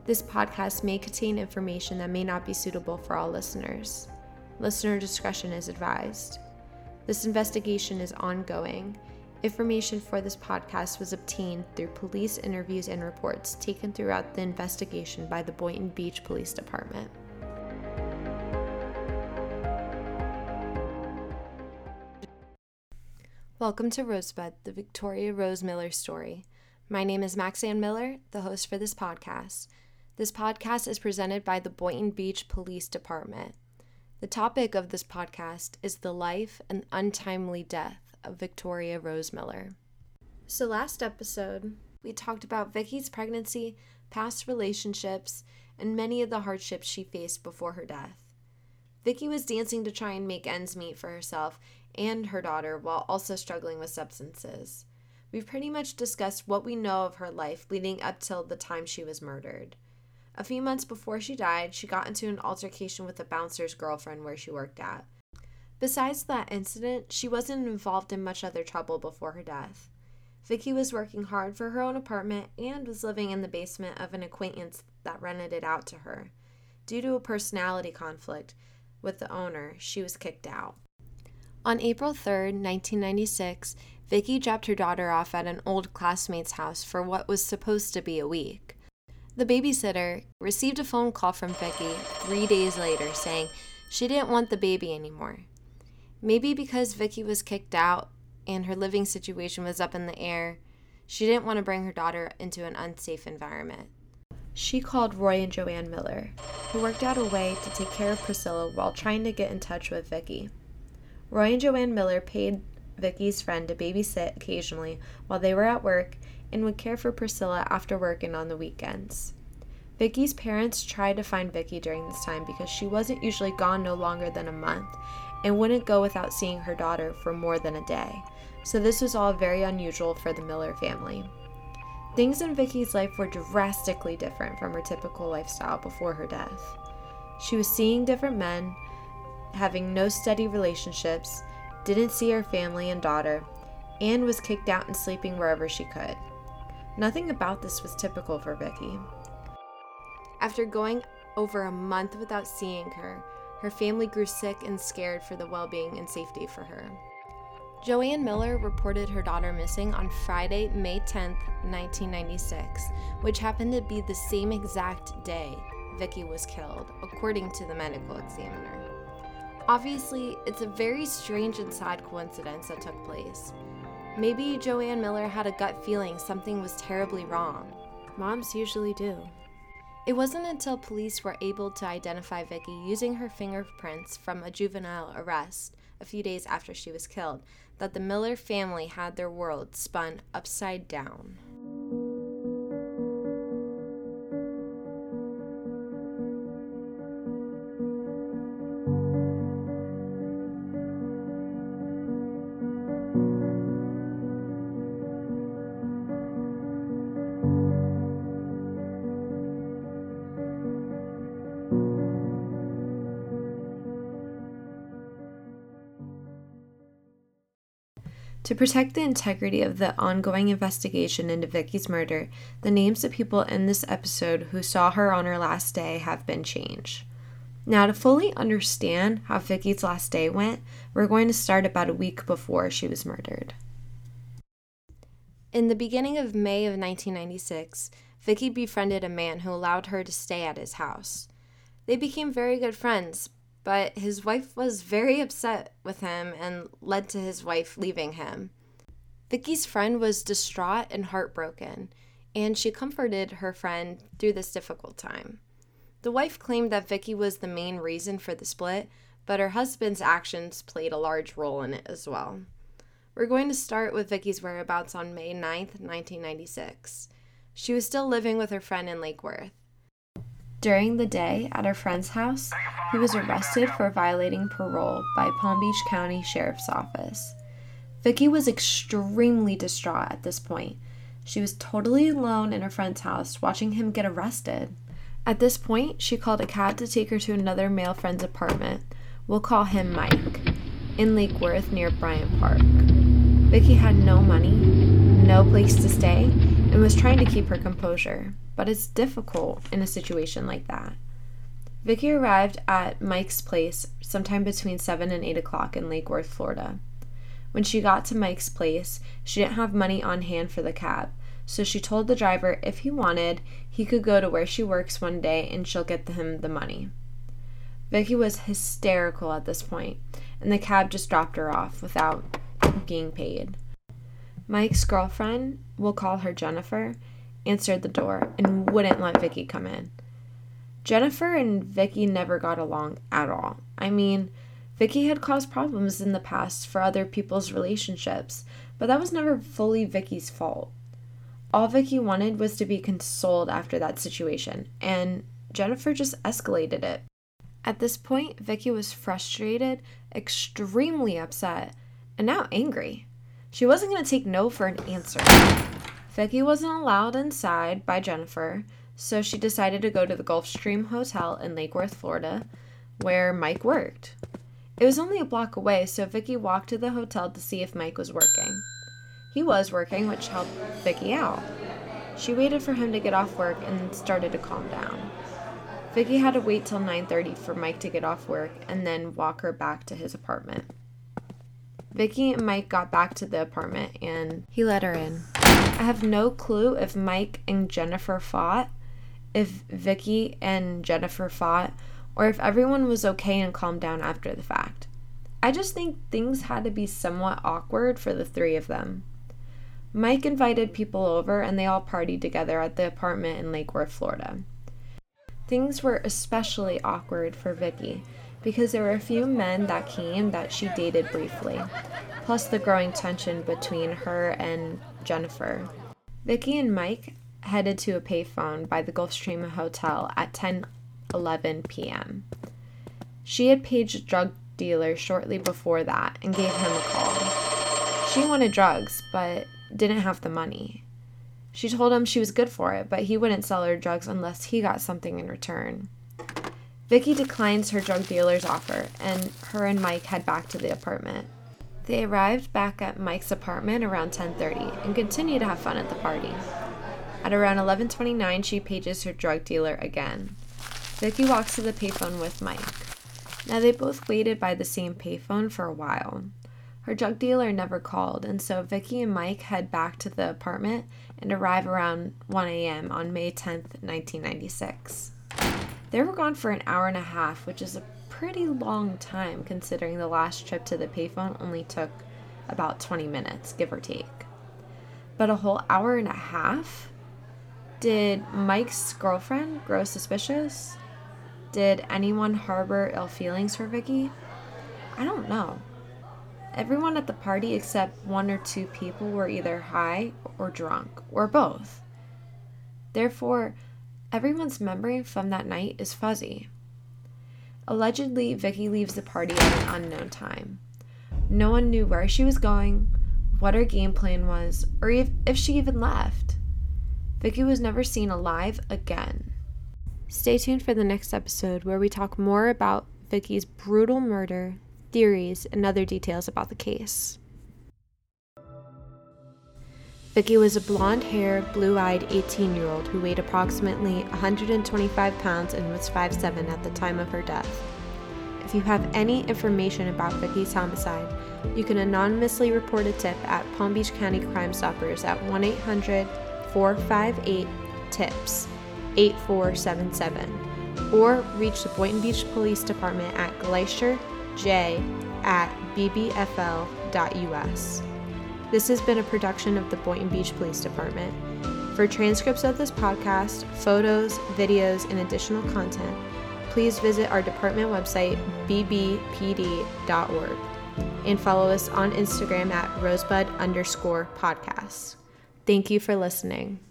This podcast may contain information that may not be suitable for all listeners. Listener discretion is advised. This investigation is ongoing. Information for this podcast was obtained through police interviews and reports taken throughout the investigation by the Boynton Beach Police Department. Welcome to Rosebud, the Victoria Rose Miller story. My name is Maxanne Miller, the host for this podcast. This podcast is presented by the Boynton Beach Police Department. The topic of this podcast is the life and untimely death of Victoria Rose Miller. So last episode, we talked about Vicky's pregnancy, past relationships, and many of the hardships she faced before her death. Vicky was dancing to try and make ends meet for herself and her daughter while also struggling with substances. We've pretty much discussed what we know of her life leading up till the time she was murdered. A few months before she died, she got into an altercation with a bouncer's girlfriend where she worked at. Besides that incident, she wasn't involved in much other trouble before her death. Vicky was working hard for her own apartment and was living in the basement of an acquaintance that rented it out to her. Due to a personality conflict with the owner, she was kicked out. On April 3rd, 1996, Vicky dropped her daughter off at an old classmate's house for what was supposed to be a week. The babysitter received a phone call from Vicky 3 days later saying she didn't want the baby anymore. Maybe because Vicky was kicked out and her living situation was up in the air, she didn't want to bring her daughter into an unsafe environment. She called Roy and Joanne Miller, who worked out a way to take care of Priscilla while trying to get in touch with Vicky. Roy and Joanne Miller paid Vicky's friend to babysit occasionally while they were at work and would care for Priscilla after work and on the weekends. Vicky's parents tried to find Vicky during this time because she wasn't usually gone no longer than a month and wouldn't go without seeing her daughter for more than a day, so this was all very unusual for the Miller family. Things in Vicky's life were drastically different from her typical lifestyle before her death. She was seeing different men, having no steady relationships, didn't see her family and daughter, and was kicked out and sleeping wherever she could. Nothing about this was typical for Vicky. After going over a month without seeing her, her family grew sick and scared for the well-being and safety for her. Joanne Miller reported her daughter missing on Friday, May 10th, 1996, which happened to be the same exact day Vicky was killed, according to the medical examiner. Obviously, it's a very strange and sad coincidence that took place. Maybe Joanne Miller had a gut feeling something was terribly wrong. Moms usually do. It wasn't until police were able to identify Vicky using her fingerprints from a juvenile arrest a few days after she was killed that the Miller family had their world spun upside down. To protect the integrity of the ongoing investigation into Vicky's murder, the names of people in this episode who saw her on her last day have been changed. Now, to fully understand how Vicky's last day went, we're going to start about a week before she was murdered. In the beginning of May of 1996, Vicky befriended a man who allowed her to stay at his house. They became very good friends, but his wife was very upset with him and led to his wife leaving him. Vicky's friend was distraught and heartbroken, and she comforted her friend through this difficult time. The wife claimed that Vicky was the main reason for the split, but her husband's actions played a large role in it as well. We're going to start with Vicky's whereabouts on May 9th, 1996. She was still living with her friend in Lake Worth. During the day at her friend's house, he was arrested for violating parole by Palm Beach County Sheriff's Office. Vicky was extremely distraught at this point. She was totally alone in her friend's house watching him get arrested. At this point, she called a cab to take her to another male friend's apartment. We'll call him Mike, in Lake Worth near Bryant Park. Vicky had no money, no place to stay, and was trying to keep her composure, but it's difficult in a situation like that. Vicky arrived at Mike's place sometime between 7 and 8 o'clock in Lake Worth, Florida. When she got to Mike's place, she didn't have money on hand for the cab, so she told the driver if he wanted, he could go to where she works one day and she'll get him the money. Vicky was hysterical at this point, and the cab just dropped her off without being paid. Mike's girlfriend, we'll call her Jennifer, answered the door and wouldn't let Vicky come in. Jennifer and Vicky never got along at all. I mean, Vicky had caused problems in the past for other people's relationships, but that was never fully Vicky's fault. All Vicky wanted was to be consoled after that situation, and Jennifer just escalated it. At this point, Vicky was frustrated, extremely upset, and now angry. She wasn't going to take no for an answer. Vicky wasn't allowed inside by Jennifer, so she decided to go to the Gulfstream Hotel in Lake Worth, Florida, where Mike worked. It was only a block away, so Vicky walked to the hotel to see if Mike was working. He was working, which helped Vicky out. She waited for him to get off work and started to calm down. Vicky had to wait till 9:30 for Mike to get off work and then walk her back to his apartment. Vicky and Mike got back to the apartment and he let her in. I have no clue if Mike and Jennifer fought, if Vicky and Jennifer fought, or if everyone was okay and calmed down after the fact. I just think things had to be somewhat awkward for the three of them. Mike invited people over and they all partied together at the apartment in Lake Worth, Florida. Things were especially awkward for Vicky because there were a few men that came that she dated briefly, plus the growing tension between her and Jennifer. Vicky and Mike headed to a payphone by the Gulfstream Hotel at 10:11 p.m. She had paged a drug dealer shortly before that and gave him a call. She wanted drugs, but didn't have the money. She told him she was good for it, but he wouldn't sell her drugs unless he got something in return. Vicky declines her drug dealer's offer, and her and Mike head back to the apartment. They arrived back at Mike's apartment around 10:30 and continue to have fun at the party. At around 11:29, she pages her drug dealer again. Vicky walks to the payphone with Mike. Now, they both waited by the same payphone for a while. Her drug dealer never called, and so Vicky and Mike head back to the apartment and arrive around 1 a.m. on May 10th, 1996. They were gone for an hour and a half, which is a pretty long time considering the last trip to the payphone only took about 20 minutes, give or take. But a whole hour and a half? Did Mike's girlfriend grow suspicious? Did anyone harbor ill feelings for Vicky? I don't know. Everyone at the party except one or two people were either high or drunk, or both. Therefore, everyone's memory from that night is fuzzy. Allegedly, Vicky leaves the party at an unknown time. No one knew where she was going, what her game plan was, or if she even left. Vicky was never seen alive again. Stay tuned for the next episode where we talk more about Vicky's brutal murder, theories, and other details about the case. Vicky was a blonde-haired, blue-eyed 18-year-old who weighed approximately 125 pounds and was 5'7" at the time of her death. If you have any information about Vicky's homicide, you can anonymously report a tip at Palm Beach County Crime Stoppers at 1-800-458-TIPS 8477, or reach the Boynton Beach Police Department at glacierj@bbfl.us. This has been a production of the Boynton Beach Police Department. For transcripts of this podcast, photos, videos, and additional content, please visit our department website, bbpd.org, and follow us on Instagram at rosebud_podcasts. Thank you for listening.